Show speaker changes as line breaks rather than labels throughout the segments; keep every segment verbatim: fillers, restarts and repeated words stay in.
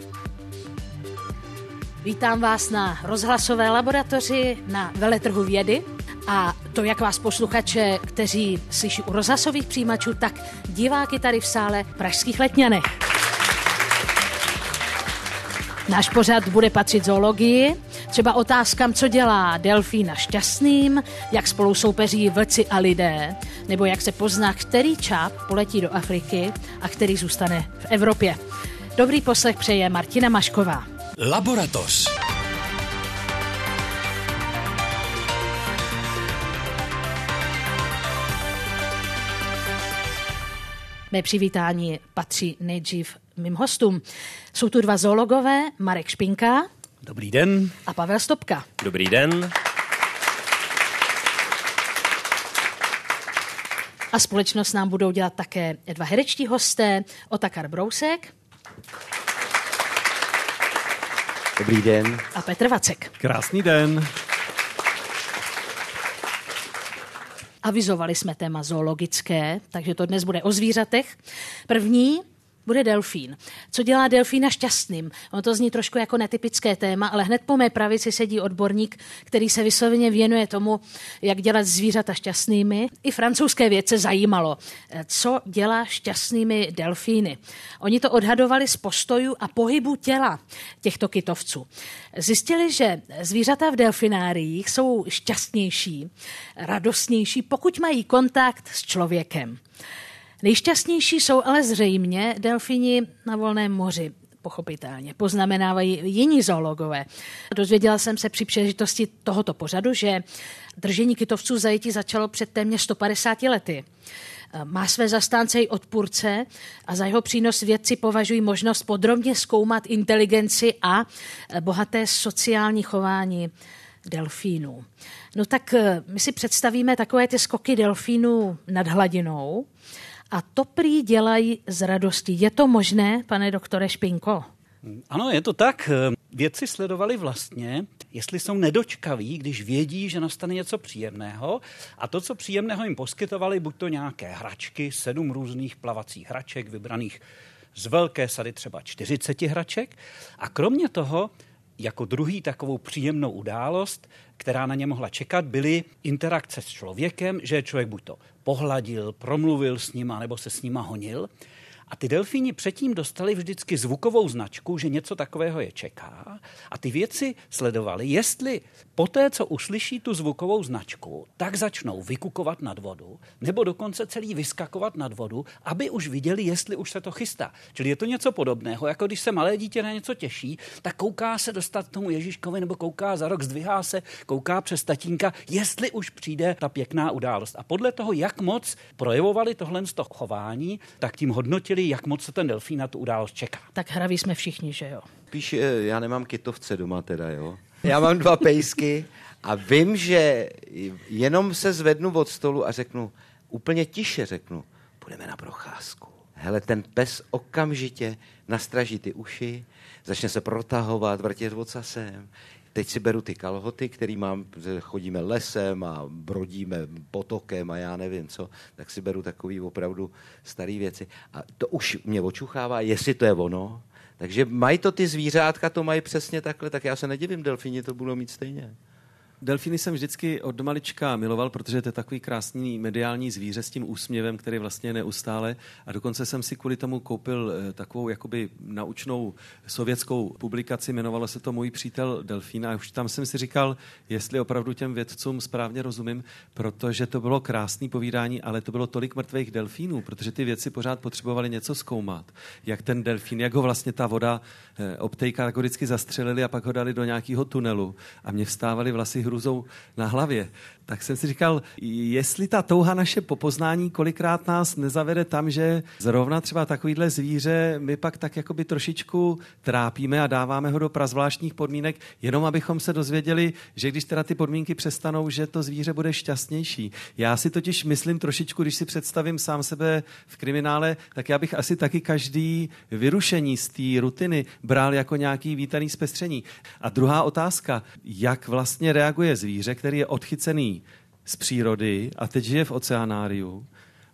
Vítám vás na rozhlasové laboratoři na veletrhu vědy a to jak vás posluchače, kteří slyší u rozhlasových přijímačů, tak diváky tady v sále Pražských Letňanech. Náš pořad bude patřit zoologii, třeba otázkám, co dělá delfína šťastným, jak spolu soupeří vlci a lidé, nebo jak se pozná, který čáp poletí do Afriky a který zůstane v Evropě. Dobrý poslech přeje Martina Mašková.
Laboratoř.
Mé přivítání patří nejdřív mým hostům. Jsou tu dva zoologové, Marek Špinka.
Dobrý den.
A Pavel Stopka.
Dobrý den.
A společnost nám budou dělat také dva herečtí hosté, Otakar Brousek.
Dobrý den.
A Petr Vacek.
Krásný den.
Avizovali jsme téma zoologické, takže to dnes bude o zvířatech. První bude delfín. Co dělá delfína šťastným? Ono to zní trošku jako netypické téma, ale hned po mé pravici sedí odborník, který se vysloveně věnuje tomu, jak dělat zvířata šťastnými. I francouzské vědce zajímalo, co dělá šťastnými delfíny. Oni to odhadovali z postojů a pohybu těla těchto kytovců. Zjistili, že zvířata v delfináriích jsou šťastnější, radostnější, pokud mají kontakt s člověkem. Nejšťastnější jsou ale zřejmě delfíni na volném moři, pochopitelně. Poznamenávají jiní zoologové. Dozvěděla jsem se při příležitosti tohoto pořadu, že držení kytovců v zajetí začalo před téměř sto padesáti lety. Má své zastánce i odpůrce a za jeho přínos vědci považují možnost podrobně zkoumat inteligenci a bohaté sociální chování delfínů. No tak my si představíme takové ty skoky delfínů nad hladinou, a to prý dělají z radosti. Je to možné, pane doktore Špinko?
Ano, je to tak. Vědci sledovali vlastně, jestli jsou nedočkaví, když vědí, že nastane něco příjemného. A to, co příjemného jim poskytovali, buď to nějaké hračky, sedm různých plavacích hraček, vybraných z velké sady třeba čtyřiceti hraček. A kromě toho, jako druhý takovou příjemnou událost, která na ně mohla čekat, byly interakce s člověkem, že člověk buď to pohladil, promluvil s nima, nebo se s nima honil. A ty delfíni předtím dostali vždycky zvukovou značku, že něco takového je čeká. A ty vědci sledovali, jestli poté, co uslyší tu zvukovou značku, tak začnou vykukovat nad vodu, nebo dokonce celý vyskakovat nad vodu, aby už viděli, jestli už se to chystá. Čili je to něco podobného, jako když se malé dítě na něco těší, tak kouká se dostat k tomu Ježíškovi, nebo kouká za rok, zdvihá se, kouká přes tatínka, jestli už přijde ta pěkná událost. A podle toho, jak moc projevovali tohle z toho chování, tak tím hodnotili, jak moc se ten delfín na tu událost čeká.
Tak hraví jsme všichni, že jo?
Píš, já nemám kytovce doma teda, jo. Já mám dva pejsky a vím, že jenom se zvednu od stolu a řeknu, úplně tiše řeknu, půjdeme na procházku. Hele, ten pes okamžitě nastraží ty uši, začne se protahovat, vrtět ocasem. Teď si beru ty kalhoty, který mám, chodíme lesem a brodíme potokem a já nevím co, tak si beru takový opravdu starý věci. A to už mě očuchává, jestli to je ono. Takže mají to ty zvířátka, to mají přesně takhle, tak já se nedivím, delfíni to budou mít stejně.
Delfíny jsem vždycky od malička miloval, protože to je takový krásný mediální zvíře s tím úsměvem, který vlastně je neustále. A dokonce jsem si kvůli tomu koupil takovou jakoby naučnou sovětskou publikaci, jmenovalo se to Můj přítel delfín. A už tam jsem si říkal, jestli opravdu těm vědcům správně rozumím, protože to bylo krásný povídání, ale to bylo tolik mrtvých delfínů, protože ty vědci pořád potřebovali něco zkoumat. Jak ten delfín, jak ho vlastně ta voda obtejká, tak ho vždycky zastřelili a pak ho dali do nějakého tunelu. A mě vstávali vlasy hrůzou na hlavě. Tak jsem si říkal, jestli ta touha naše po poznání kolikrát nás nezavede tam, že zrovna třeba takovýhle zvíře my pak tak jakoby trošičku trápíme a dáváme ho do prazvláštních podmínek, jenom abychom se dozvěděli, že když teda ty podmínky přestanou, že to zvíře bude šťastnější. Já si totiž myslím trošičku, když si představím sám sebe v kriminále, tak já bych asi taky každý vyrušení z té rutiny bral jako nějaký vítaný zpestření. A druhá otázka, jak vlastně reaguje zvíře, který je odchycený z přírody a teď žije v oceanáriu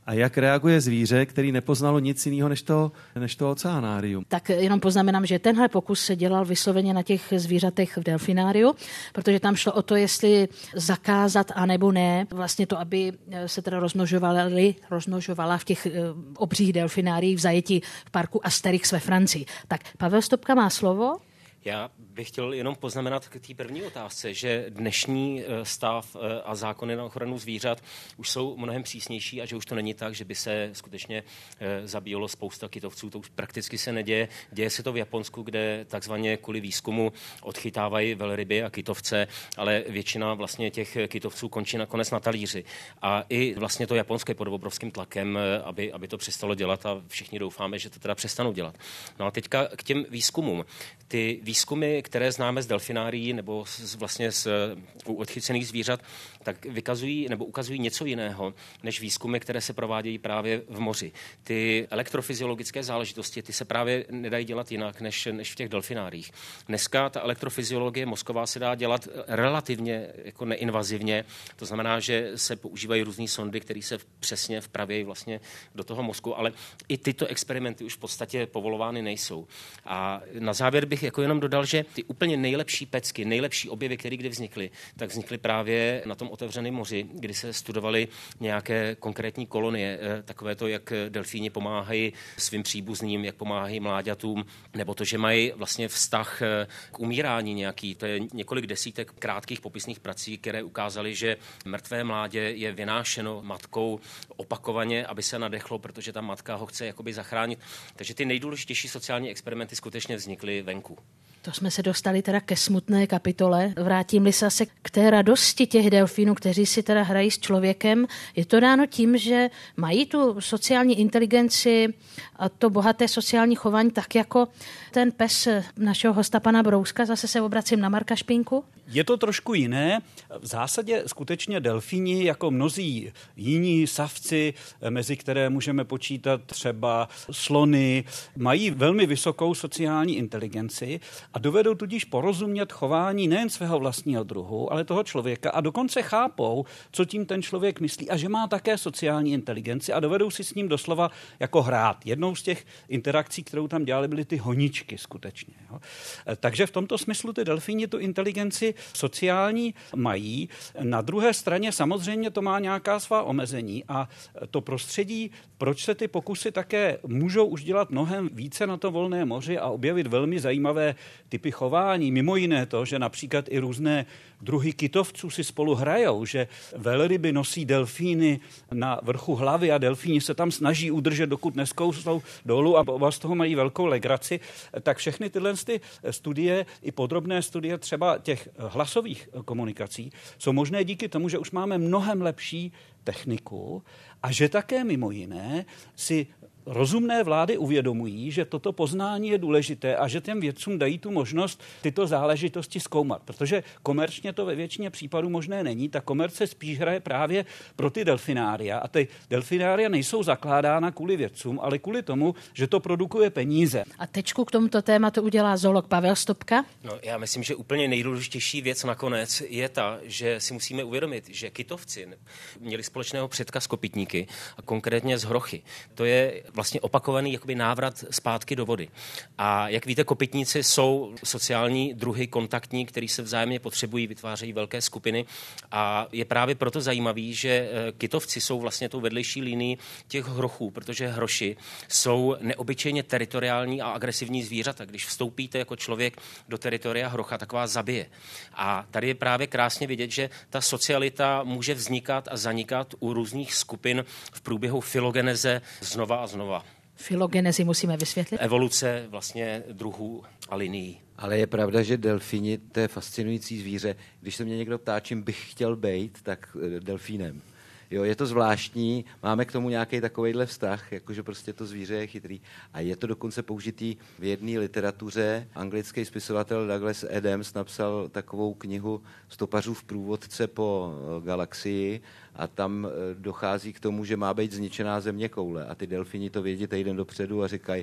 A jak reaguje zvíře, který nepoznalo nic jiného než to, než to oceanárium?
Tak jenom poznamenám, že tenhle pokus se dělal vysloveně na těch zvířatech v delfináriu, protože tam šlo o to, jestli zakázat a nebo ne, vlastně to, aby se teda rozmnožovaly, rozmnožovala v těch obřích delfináriích v zajetí v parku Asterix ve Francii. Tak Pavel Stopka má slovo.
Já bych chtěl jenom poznamenat k té první otázce, že dnešní stav a zákony na ochranu zvířat už jsou mnohem přísnější a že už to není tak, že by se skutečně zabíjelo spousta kytovců. To už prakticky se neděje. Děje se to v Japonsku, kde takzvaně kvůli výzkumu odchytávají velryby a kytovce, ale většina vlastně těch kytovců končí nakonec na talíři. A i vlastně to Japonsko je pod obrovským tlakem, aby, aby to přestalo dělat a všichni doufáme, že to teda přestanou dělat. No a teďka k těm výzkumům. Ty výzkumy, které známe z delfinárií nebo z, vlastně z u odchycených zvířat, tak vykazují nebo ukazují něco jiného než výzkumy, které se provádějí právě v moři. Ty elektrofyziologické záležitosti, ty se právě nedají dělat jinak než, než v těch delfináriích. Dneska ta elektrofyziologie mozková se dá dělat relativně jako neinvazivně. To znamená, že se používají různé sondy, které se přesně vpravějí vlastně do toho mozku, ale i tyto experimenty už v podstatě povolovány nejsou. A na závěr bych jako jenom dodal, že ty úplně nejlepší pecky, nejlepší objevy, které kdy vznikly, tak vznikly právě na tom otevřeném moři, kdy se studovaly nějaké konkrétní kolonie, takové to, jak delfíni pomáhají svým příbuzným, jak pomáhají mláďatům, nebo to, že mají vlastně vztah k umírání nějaký. To je několik desítek krátkých popisných prací, které ukázaly, že mrtvé mládě je vynášeno matkou opakovaně, aby se nadechlo, protože ta matka ho chce jakoby zachránit. Takže ty nejdůležitější sociální experimenty skutečně vznikly venku.
To jsme se dostali teda ke smutné kapitole. Vrátím-li se se k té radosti těch delfínů, kteří si teda hrají s člověkem. Je to dáno tím, že mají tu sociální inteligenci a to bohaté sociální chování, tak jako ten pes našeho hosta pana Brouska. Zase se obracím na Marka Špinku.
Je to trošku jiné. V zásadě skutečně delfíni, jako mnozí jiní savci, mezi které můžeme počítat třeba slony, mají velmi vysokou sociální inteligenci a dovedou tudíž porozumět chování nejen svého vlastního druhu, ale toho člověka a dokonce chápou, co tím ten člověk myslí a že má také sociální inteligenci a dovedou si s ním doslova jako hrát. Jednou z těch interakcí, kterou tam dělali, byly ty honičky skutečně. Jo. Takže v tomto smyslu ty delfíni tu inteligenci sociální mají. Na druhé straně samozřejmě to má nějaká svá omezení a to prostředí, proč se ty pokusy také můžou už dělat mnohem více na to volné moři a objevit velmi zajímavé typy chování. Mimo jiné to, že například i různé druhy kytovců si spolu hrajou, že velryby nosí delfíny na vrchu hlavy a delfíni se tam snaží udržet, dokud neskousnou dolů a oba z toho mají velkou legraci, tak všechny tyhle ty studie, i podrobné studie třeba těch hlasových komunikací, jsou možné díky tomu, že už máme mnohem lepší techniku a že také mimo jiné si rozumné vlády uvědomují, že toto poznání je důležité a že těm vědcům dají tu možnost tyto záležitosti zkoumat, protože komerčně to ve většině případů možné není. Ta komerce spíš hraje právě pro ty delfinária a ty delfinária nejsou zakládána kvůli vědcům, ale kvůli tomu, že to produkuje peníze.
A tečku k tomuto tématu udělá zoolog Pavel Stopka.
No, já myslím, že úplně nejdůležitější věc nakonec je ta, že si musíme uvědomit, že kytovci měli společného předka s kopytníky a konkrétně z hrochy. To je vlastně opakovaný jakoby návrat zpátky do vody. A jak víte, kopytníci jsou sociální druhy kontaktní, který se vzájemně potřebují, vytvářejí velké skupiny a je právě proto zajímavý, že kytovci jsou vlastně tou vedlejší linií těch hrochů, protože hroši jsou neobyčejně teritoriální a agresivní zvířata. Když vstoupíte jako člověk do teritoria hrocha, tak vás zabije. A tady je právě krásně vidět, že ta socialita může vznikat a zanikat u různých skupin v průběhu filogeneze znova a znova.
Filogenezi musíme vysvětlit.
Evoluce vlastně druhů a linií.
Ale je pravda, že delfíni, to je fascinující zvíře. Když se mě někdo ptá, čím bych chtěl být, tak delfínem. Jo, je to zvláštní, máme k tomu nějaký takovejhle vztah, jakože prostě to zvíře je chytrý. A je to dokonce použitý v jedné literatuře. Anglický spisovatel Douglas Adams napsal takovou knihu Stopařův průvodce po galaxii a tam dochází k tomu, že má být zničená zeměkoule. A ty delfíni to vědí týden dopředu a říkají,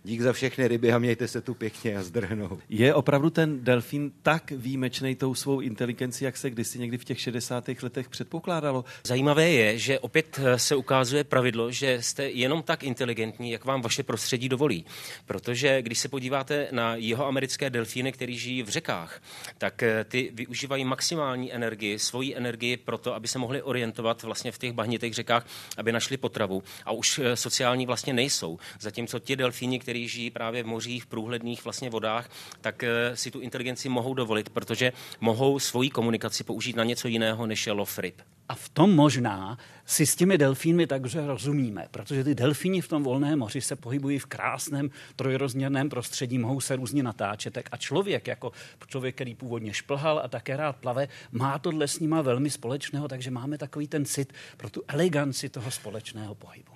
dík za všechny ryby a mějte se tu pěkně a zdrhnou.
Je opravdu ten delfín tak výjimečný tou svou inteligencí, jak se kdysi někdy v těch šedesátých letech předpokládalo?
Zajímavé je, že opět se ukazuje pravidlo, že jste jenom tak inteligentní, jak vám vaše prostředí dovolí. Protože když se podíváte na jihoamerické delfíny, který žijí v řekách, tak ty využívají maximální energii, svoji energii pro to, aby se mohli orientovat vlastně v těch bahnitých řekách, aby našli potravu. A už sociální vlastně nejsou. Zatímco ti delfíni, kteří žijí právě v mořích, v průhledných vlastně vodách, tak si tu inteligenci mohou dovolit, protože mohou svoji komunikaci použít na něco jiného, než je lov ryb.
A v tom možná si s těmi delfínmi takže rozumíme, protože ty delfíni v tom volném moři se pohybují v krásném trojrozměrném prostředí, mohou se různě natáčet. A člověk, jako člověk, který původně šplhal a také rád plave, má tohle s nima velmi společného, takže máme takový ten cit pro tu eleganci toho společného pohybu.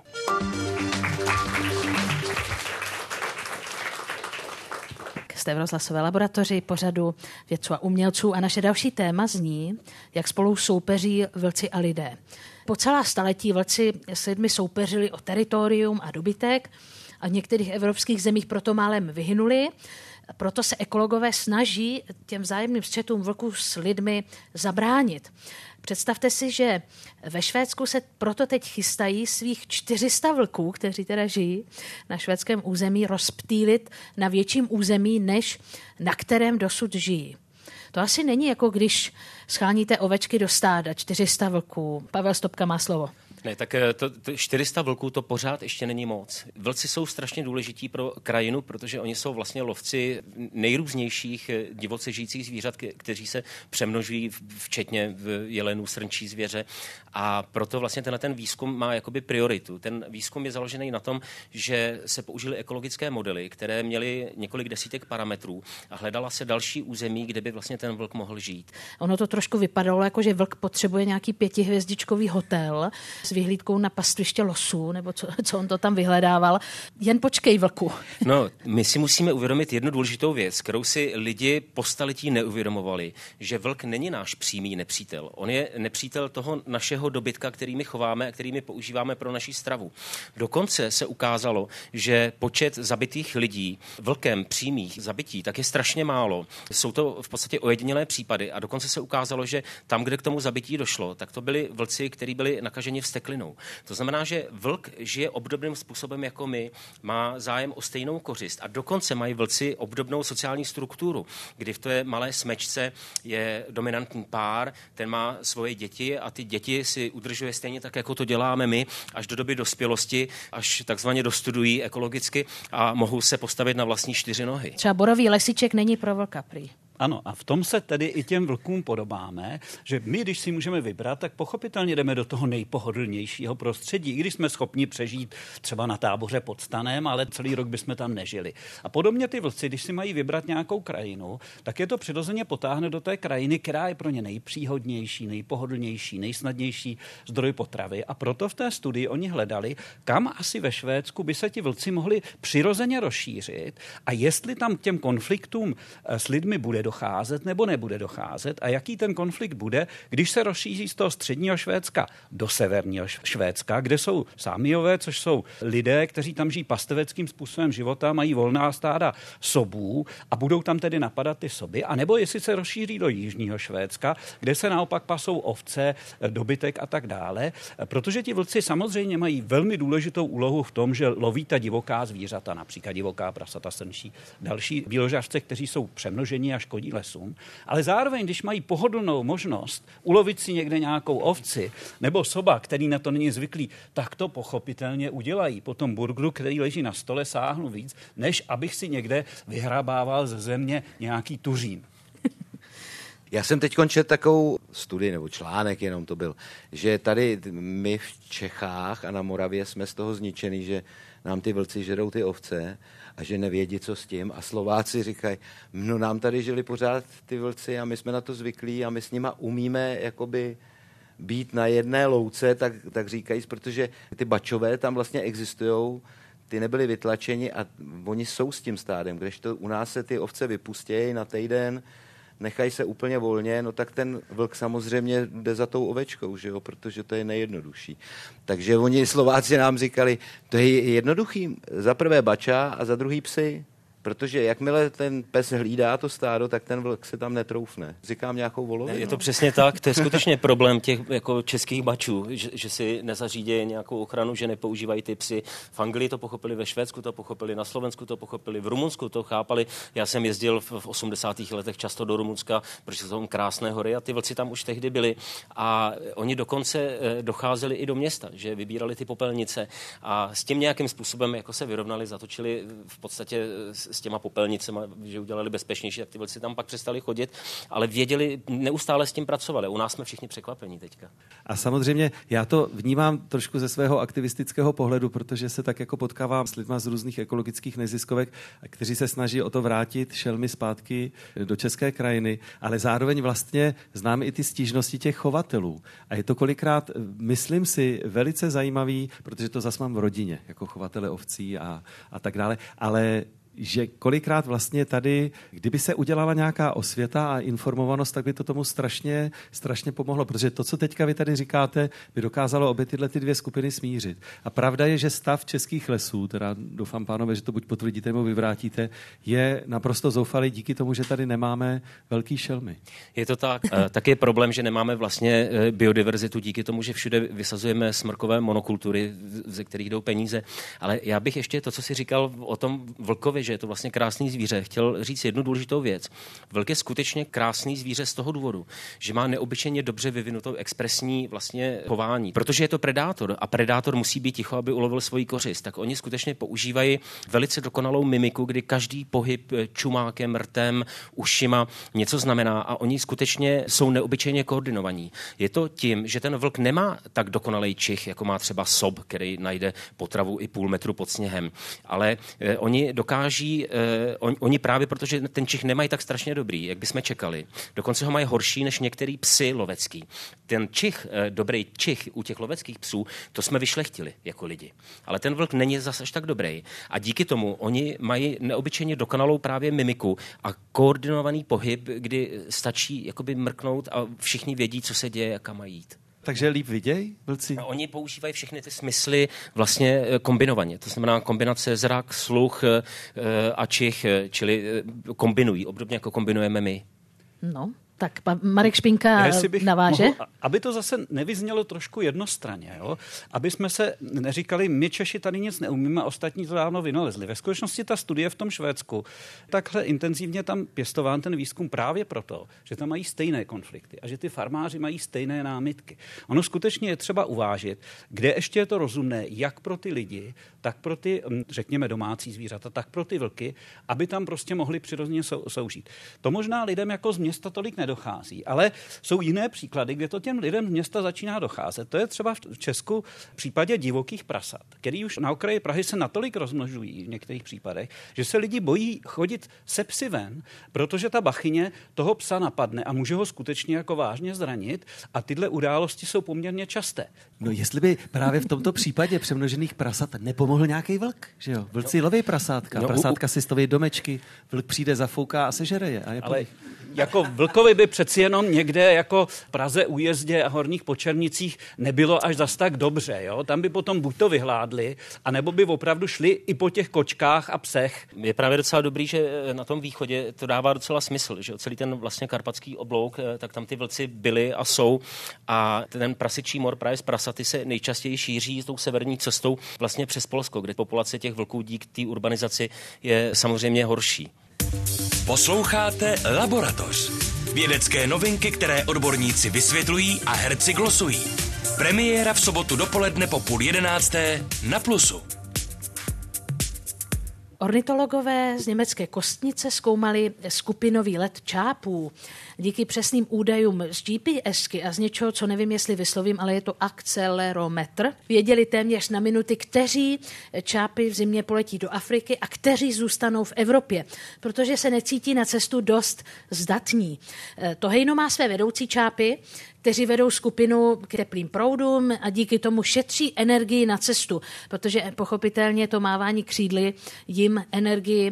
Jste v rozhlasové laboratoři pořadu vědců a umělců a naše další téma zní, jak spolu soupeří vlci a lidé. Po celá staletí vlci s lidmi soupeřili o teritorium a dobytek a v některých evropských zemích proto málem vyhynuli. Proto se ekologové snaží těm vzájemným střetům vlků s lidmi zabránit. Představte si, že ve Švédsku se proto teď chystají svých čtyři sta vlků, kteří teda žijí na švédském území, rozptýlit na větším území, než na kterém dosud žijí. To asi není jako když scháníte ovečky do stáda, čtyři sta vlků. Pavel Stopka má slovo.
Ne, tak to, to čtyři sta vlků to pořád ještě není moc. Vlci jsou strašně důležití pro krajinu, protože oni jsou vlastně lovci nejrůznějších divoce žijících zvířat, kteří se přemnožují včetně jelenů, srnčí zvěře. A proto vlastně tenhle ten výzkum má jakoby prioritu. Ten výzkum je založený na tom, že se použily ekologické modely, které měly několik desítek parametrů a hledala se další území, kde by vlastně ten vlk mohl žít.
Ono to trošku vypadalo, jako že vlk potřebuje nějaký pětihvězdičkový hotel s vyhlídkou na pastviště losů, nebo co, co on to tam vyhledával. Jen počkej, vlku.
No, my si musíme uvědomit jednu důležitou věc, kterou si lidi po staletí neuvědomovali, že vlk není náš přímý nepřítel. On je nepřítel toho našeho dobytka, který my chováme a který my používáme pro naši stravu. Dokonce se ukázalo, že počet zabitých lidí vlkem přímých zabití tak je strašně málo. Jsou to v podstatě ojedinělé případy a dokonce se ukázalo, že tam, kde k tomu zabití došlo, tak to byli vlci, kteří byli nakaženi vzteklinou. To znamená, že vlk žije obdobným způsobem jako my, má zájem o stejnou kořist a dokonce mají vlci obdobnou sociální strukturu, kdy v té malé smečce je dominantní pár, ten má svoje děti a ty děti si udržuje stejně tak, jako to děláme my, až do doby dospělosti, až takzvaně dostudují ekologicky a mohou se postavit na vlastní čtyři nohy.
Třeba borový lesiček není pro vlka prý.
Ano, a v tom se tedy i těm vlkům podobáme, že my, když si můžeme vybrat, tak pochopitelně jdeme do toho nejpohodlnějšího prostředí, i když jsme schopni přežít třeba na táboře pod stanem, ale celý rok bychom tam nežili. A podobně ty vlci, když si mají vybrat nějakou krajinu, tak je to přirozeně potáhne do té krajiny, která je pro ně nejpříhodnější, nejpohodlnější, nejsnadnější zdroj potravy. A proto v té studii oni hledali, kam asi ve Švédsku by se ti vlci mohli přirozeně rozšířit a jestli tam k těm konfliktům s lidmi bude docházet nebo nebude docházet a jaký ten konflikt bude, když se rozšíří z toho středního Švédska do severního Švédska, kde jsou sámiové, což jsou lidé, kteří tam žijí pasteveckým způsobem života, mají volná stáda sobů a budou tam tedy napadat ty soby, anebo jestli se rozšíří do jižního Švédska, kde se naopak pasou ovce, dobytek a tak dále, protože ti vlci samozřejmě mají velmi důležitou úlohu v tom, že loví ta divoká zvířata, například divoká prasata, srnčí, další býložravce, kteří jsou přemnoženi a škodí lesům, ale zároveň, když mají pohodlnou možnost ulovit si někde nějakou ovci nebo soba, který na to není zvyklý, tak to pochopitelně udělají. Po tom burgeru, který leží na stole, sáhnu víc, než abych si někde vyhrabával ze země nějaký tuřín.
Já jsem teď četl takovou studii nebo článek, jenom to byl, že tady my v Čechách a na Moravě jsme z toho zničený, že nám ty vlci žerou ty ovce a že nevědí, co s tím. A Slováci říkají, no nám tady žili pořád ty vlci a my jsme na to zvyklí a my s nima umíme jakoby být na jedné louce, tak, tak říkají, protože ty bačové tam vlastně existujou, ty nebyly vytlačeni a oni jsou s tím stádem, kdežto u nás se ty ovce vypustějí na týden, nechají se úplně volně, no tak ten vlk samozřejmě jde za tou ovečkou, že jo, protože to je nejjednodušší. Takže oni Slováci nám říkali, to je jednoduchý, za prvé bača a za druhý psy. Protože jakmile ten pes hlídá to stádo, tak ten vlk se tam netroufne. Říkám nějakou volovinu.
Je to přesně tak, to je skutečně problém těch jako českých bačů, že, že si nezařídí nějakou ochranu, že nepoužívají ty psy. V Anglii to pochopili, ve Švédsku to pochopili, na Slovensku to pochopili, v Rumunsku to chápali. Já jsem jezdil v, v osmdesátých letech často do Rumunska, protože jsou tam krásné hory a ty vlci tam už tehdy byli. A oni dokonce docházeli i do města, že vybírali ty popelnice a s tím nějakým způsobem jako se vyrovnali, zatočili v podstatě s těma popelnicemi, že udělali bezpečnější, tak ty vlci tam pak přestali chodit, ale věděli, neustále s tím pracovali. U nás jsme všichni překvapení teďka.
A samozřejmě já to vnímám trošku ze svého aktivistického pohledu, protože se tak jako potkávám s lidma z různých ekologických neziskovek, kteří se snaží o to vrátit šelmy zpátky do české krajiny, ale zároveň vlastně znám i ty stížnosti těch chovatelů. A je to kolikrát, myslím si, velice zajímavý, protože to zas mám v rodině, jako chovatele ovcí a, a tak dále, ale že kolikrát vlastně tady, kdyby se udělala nějaká osvěta a informovanost, tak by to tomu strašně, strašně pomohlo, protože to, co teďka vy tady říkáte, by dokázalo obě tyhle ty dvě skupiny smířit. A pravda je, že stav českých lesů, teda doufám, pánové, že to buď potvrdíte nebo vyvrátíte, je naprosto zoufalý díky tomu, že tady nemáme velký šelmy.
Je to tak. Tak je problém, že nemáme vlastně biodiverzitu díky tomu, že všude vysazujeme smrkové monokultury, ze kterých jdou peníze. Ale já bych ještě to, co si říkal o tom vlkovi, že je to vlastně krásný zvíře, chtěl říct jednu důležitou věc. Vlk je skutečně krásný zvíře z toho důvodu, že má neobyčejně dobře vyvinutou expresní vlastně chování. Protože je to predátor a predátor musí být ticho, aby ulovil svoji kořist. Tak oni skutečně používají velice dokonalou mimiku, kdy každý pohyb čumákem, rtem, ušima něco znamená a oni skutečně jsou neobyčejně koordinovaní. Je to tím, že ten vlk nemá tak dokonalý čich, jako má třeba sob, který najde potravu i půl metru pod sněhem. Ale eh, oni dokáží Eh, on, oni právě, protože ten čich nemají tak strašně dobrý, jak bychom čekali. Dokonce ho mají horší než některý psy lovecký. Ten čich, eh, dobrý čich u těch loveckých psů, to jsme vyšlechtili jako lidi. Ale ten vlk není zase až tak dobrý. A díky tomu oni mají neobyčejně dokonalou právě mimiku a koordinovaný pohyb, kdy stačí jakoby mrknout a všichni vědí, co se děje a kam mají jít.
Takže líp viděj, vlci?
A oni používají všechny ty smysly vlastně kombinovaně. To znamená kombinace zrak, sluch a čich, čili kombinují, obdobně jako kombinujeme my.
No, tak pa, Marek Špinka naváže.
Mohl, aby to zase nevyznělo trošku jednostranně, jo? Aby jsme se neříkali, my Češi tady nic neumíme, ostatní to dávno vynalezli. Ve skutečnosti ta studie v tom Švédsku, takhle intenzivně tam pěstován ten výzkum právě proto, že tam mají stejné konflikty a že ty farmáři mají stejné námitky. Ono skutečně je třeba uvážit, kde ještě je to rozumné, jak pro ty lidi, tak pro ty, řekněme, domácí zvířata, tak pro ty vlky, aby tam prostě mohli přirozeně sou, soužít. To možná lidem jako z města tolik nedochází, ale jsou jiné příklady, kde to těm lidem z města začíná docházet. To je třeba v Česku v případě divokých prasat, který už na okraji Prahy se natolik rozmnožují v některých případech, že se lidi bojí chodit se psy ven, protože ta bachyně toho psa napadne a může ho skutečně jako vážně zranit a tyhle události jsou poměrně časté.
No jestli by právě v tomto případě přemnožených prasat nepomohl nějaký vlk, že jo? Vlci loví prasátka, no, prasátka u, u... si staví domečky, vlk přijde, zafouká a sežere je. A je
ale jako vlkovi by přeci jenom někde jako v Praze, Újezdě a Horních Počernicích nebylo až zas tak dobře. Jo? Tam by potom buď to vyhládli, anebo by opravdu šli i po těch kočkách a psech.
Je právě docela dobrý, že na tom východě to dává docela smysl, že celý ten vlastně karpatský oblouk, tak tam ty vlci byly a jsou a ten prasičí mor právě z prasaty se nejčastěji šíří s tou severní cestou vlastně přes Polsko, kde populace těch vlků díky té urbanizaci je samozřejmě horší.
Posloucháte Laboratoř. Vědecké novinky, které odborníci vysvětlují a herci glosují. Premiéra v sobotu dopoledne po půl jedenácté na Plusu.
Ornitologové z německé Kostnice zkoumali skupinový let čápů. Díky přesným údajům z G P S ky a z něčeho, co nevím, jestli vyslovím, ale je to akcelerometr, věděli téměř na minuty, kteří čápy v zimě poletí do Afriky a kteří zůstanou v Evropě, protože se necítí na cestu dost zdatní. To hejno má své vedoucí čápy, kteří vedou skupinu k teplým proudům a díky tomu šetří energii na cestu, protože pochopitelně to mávání křídly jim energii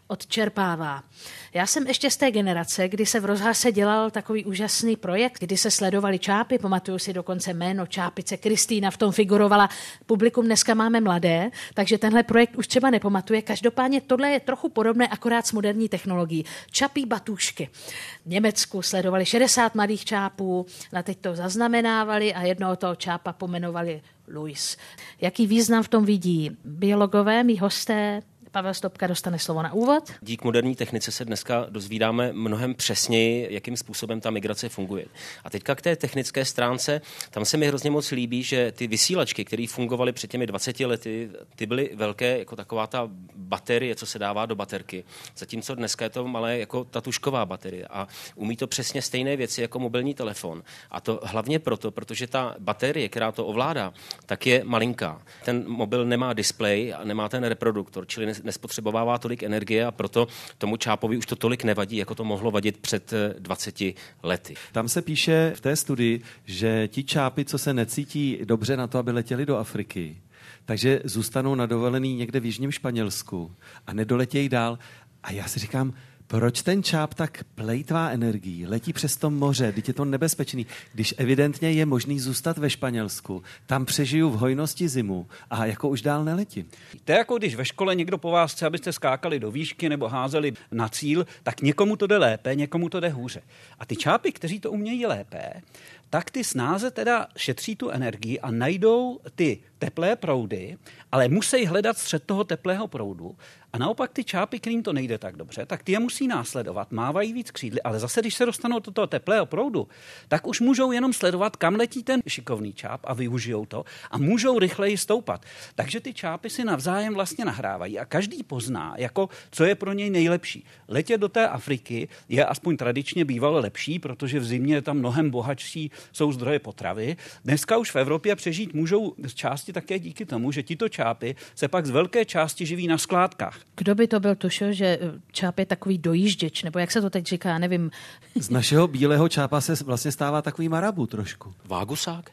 odčerpává. Já jsem ještě z té generace, kdy se v rozhlase dělal takový úžasný projekt, kdy se sledovaly čápy, pamatuju si dokonce jméno čápice Kristýna, v tom figurovala. Publikum dneska máme mladé, takže tenhle projekt už třeba nepamatuje. Každopádně tohle je trochu podobné, akorát s moderní technologií. Čapí batůžky. V Německu sledovali šedesát mladých čápů, na teď to zaznamenávali a jednoho toho čápa pomenovali Louis. Jaký význam v tom vidí biologové, mý hosté? Pavel Stopka dostane slovo na úvod.
Dík moderní technice se dneska dozvídáme mnohem přesněji, jakým způsobem ta migrace funguje. A teďka k té technické stránce, tam se mi hrozně moc líbí, že ty vysílačky, které fungovaly před těmi dvaceti lety, ty byly velké, jako taková ta baterie, co se dává do baterky. Zatímco dneska je to malé jako ta tužková baterie a umí to přesně stejné věci jako mobilní telefon. A to hlavně proto, protože ta baterie, která to ovládá, tak je malinká. Ten mobil nemá displej a nemá ten reproduktor, čili nespotřebovává tolik energie a proto tomu čápovi už to tolik nevadí, jako to mohlo vadit před dvaceti lety.
Tam se píše v té studii, že ti čápy, co se necítí dobře na to, aby letěli do Afriky, takže zůstanou na dovolený někde v jižním Španělsku a nedoletějí dál. A já si říkám, proč ten čáp tak plejtvá energií, letí přes to moře, teď je to nebezpečný, když evidentně je možný zůstat ve Španělsku, tam přežiju v hojnosti zimu a jako už dál neletím.
To je jako když ve škole někdo po vás chce, abyste skákali do výšky nebo házeli na cíl, tak někomu to jde lépe, někomu to jde hůře. A ty čápy, kteří to umějí lépe, tak ty snáze teda šetří tu energii a najdou ty teplé proudy, ale musí hledat střed toho teplého proudu. A naopak ty čápy, kterým to nejde tak dobře, tak ty je musí následovat, mávají víc křídly, ale zase, když se dostanou do toho teplého proudu, tak už můžou jenom sledovat, kam letí ten šikovný čáp a využijou to a můžou rychleji stoupat. Takže ty čápy si navzájem vlastně nahrávají a každý pozná, jako co je pro něj nejlepší. Letět do té Afriky je aspoň tradičně bývalo lepší, protože v zimě je tam mnohem bohatší jsou zdroje potravy. Dneska už v Evropě přežít můžou z části také díky tomu, že tito čápy se pak z velké části živí na skládkách.
Kdo by to byl tušil, že čáp je takový dojížděč, nebo jak se to teď říká, nevím.
Z našeho bílého čápa se vlastně stává takový marabu trošku.
Vágusák?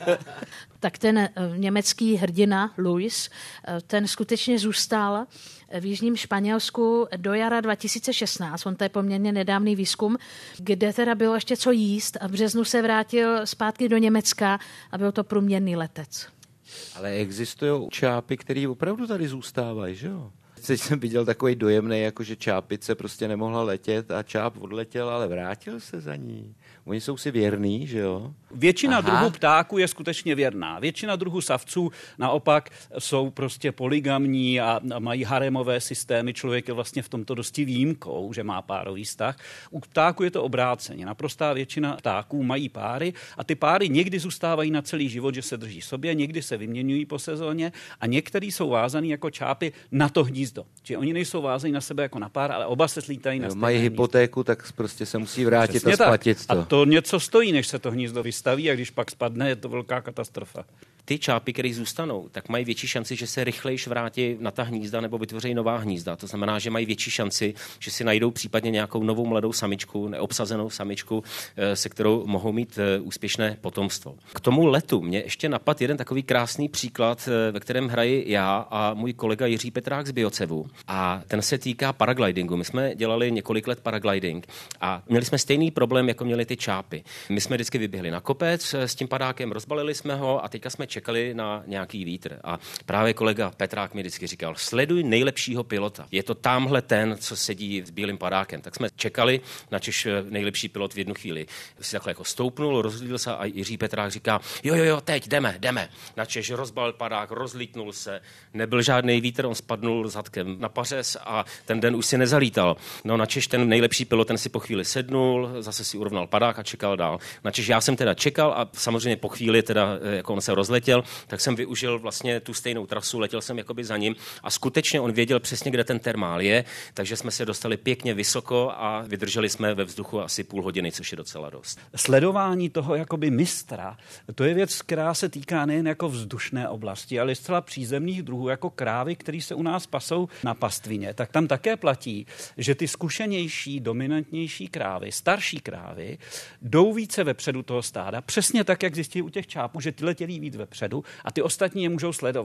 Tak ten německý hrdina Louis, ten skutečně zůstal v jižním Španělsku do jara dva tisíce šestnáct. On to je poměrně nedávný výzkum, kde teda bylo ještě co jíst a v březnu se vrátil zpátky do Německa a byl to průměrný letec.
Ale existují čápy, které opravdu tady zůstávají, že jo? Teď jsem viděl takový dojemný, jako že čápice prostě nemohla letět a čáp odletěl, ale vrátil se za ní. Oni jsou si věrní, že jo?
Většina
Aha.
druhů ptáků je skutečně věrná. Většina druhů savců naopak jsou prostě polygamní a mají haremové systémy. Člověk je vlastně v tomto dosti výjimkou, že má párový vztah. U ptáků je to obráceně. Naprostá většina ptáků mají páry a ty páry někdy zůstávají na celý život, že se drží sobě, někdy se vyměňují po sezóně a některý jsou vázaný jako čápy na to hnízdo. Čiže oni nejsou vázaní na sebe jako na pár, ale oba se slítají na stejné
Mají
hnízdo.
hypotéku, tak prostě se musí vrátit
Přesně
a splatit
tak.
to.
A to něco stojí, než se to hnízdo vystaví a když pak spadne, je to velká katastrofa.
Ty čápy, které zůstanou, tak mají větší šanci, že se rychlejš vrátí na ta hnízda nebo vytvoří nová hnízda. To znamená, že mají větší šanci, že si najdou případně nějakou novou mladou samičku, neobsazenou samičku, se kterou mohou mít úspěšné potomstvo. K tomu letu mě ještě napadl jeden takový krásný příklad, ve kterém hraji já a můj kolega Jiří Petrák z Biocevu. A ten se týká paraglidingu. My jsme dělali několik let paragliding a měli jsme stejný problém, jako měli ty čápy. My jsme vždycky vyběhli na kopec s tím padákem, rozbalili jsme ho a teďka jsme čekali na nějaký vítr. A právě kolega Petrák mi vždycky říkal, sleduj nejlepšího pilota. Je to tamhle ten, co sedí s bílým padákem. Tak jsme čekali, načež nejlepší pilot v jednu chvíli si takhle jako stoupnul, rozhlídl se a Jiří Petrák říká, jo, jo, jo, teď jdeme, jdeme. Načež rozbalil padák, rozlítnul se, nebyl žádný vítr, on spadnul zadkem na pařez a ten den už si nezalítal. No načež ten nejlepší pilot, ten si po chvíli sednul, zase si urovnal padák a čekal dál. Načež já jsem teda čekal a samozřejmě po chvíli teda, jako on se rozletěl, tak jsem využil vlastně tu stejnou trasu, letěl jsem jakoby za ním a skutečně on věděl přesně, kde ten termál je, takže jsme se dostali pěkně vysoko a vydrželi jsme ve vzduchu asi půl hodiny, což je docela dost.
Sledování toho jakoby mistra, to je věc, která se týká nejen jako vzdušné oblasti, ale zcela přízemních druhů, jako krávy, které se u nás pasou na pastvině, tak tam také platí, že ty zkušenější, dominantnější krávy, starší krávy, jdou více vepředu toho stáda, přesně tak, jak zjistí u těch čápů, že ty letělí víc vepředu a ty ostatní je můžou sledovat.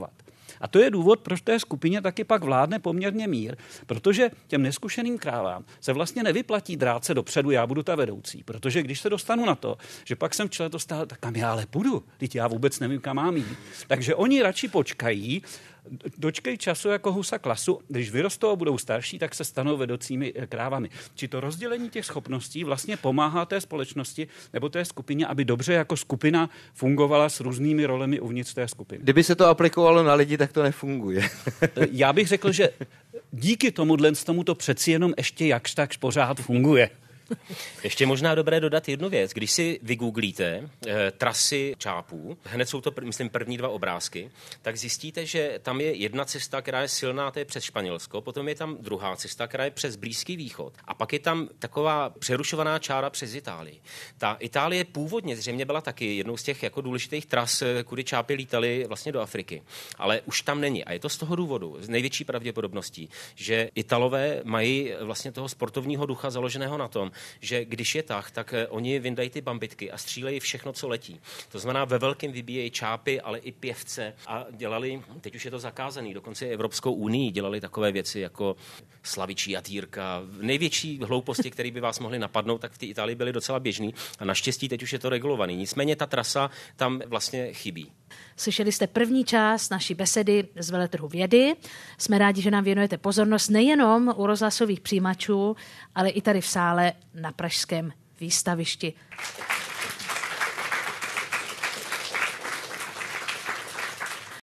A to je důvod, proč té skupině taky pak vládne poměrně mír, protože těm neskušeným krávám se vlastně nevyplatí drát se dopředu, já budu ta vedoucí, protože když se dostanu na to, že pak jsem v čele to stále, tak kam já ale půjdu, teď já vůbec nevím, kam mám jít. Takže oni radši počkají, dočkej času jako husa klasu, když vyrostou a budou starší, tak se stanou vedoucími krávami. Či to rozdělení těch schopností vlastně pomáhá té společnosti nebo té skupině, aby dobře jako skupina fungovala s různými rolemi uvnitř té skupiny.
Kdyby se to aplikovalo na lidi, tak to nefunguje.
Já bych řekl, že díky tomuhle tomu to přeci jenom ještě jakž takž pořád funguje.
Ještě možná dobré dodat jednu věc. Když si vygooglíte eh, trasy čápů, hned jsou to, pr- myslím, první dva obrázky, tak zjistíte, že tam je jedna cesta, která je silná, to je přes Španělsko, potom je tam druhá cesta, která je přes Blízký východ. A pak je tam taková přerušovaná čára přes Itálii. Ta Itálie původně zřejmě byla taky jednou z těch jako důležitých tras, kudy čápy lítaly vlastně do Afriky. Ale už tam není. A je to z toho důvodu, z největší pravděpodobností, že Italové mají vlastně toho sportovního ducha založeného na tom, že když je tah, tak oni vyndají ty bambitky a střílejí všechno, co letí. To znamená, ve velkém vybíjejí čápy, ale i pěvce a dělali, teď už je to zakázaný, dokonce i Evropskou unii dělali takové věci jako slavičí jatýrka. Největší hlouposti, které by vás mohly napadnout, tak v té Itálii byly docela běžný a naštěstí teď už je to regulovaný. Nicméně ta trasa tam vlastně chybí.
Slyšeli jste první část naší besedy z veletrhu vědy. Jsme rádi, že nám věnujete pozornost nejenom u rozhlasových přijímačů, ale i tady v sále na pražském výstavišti.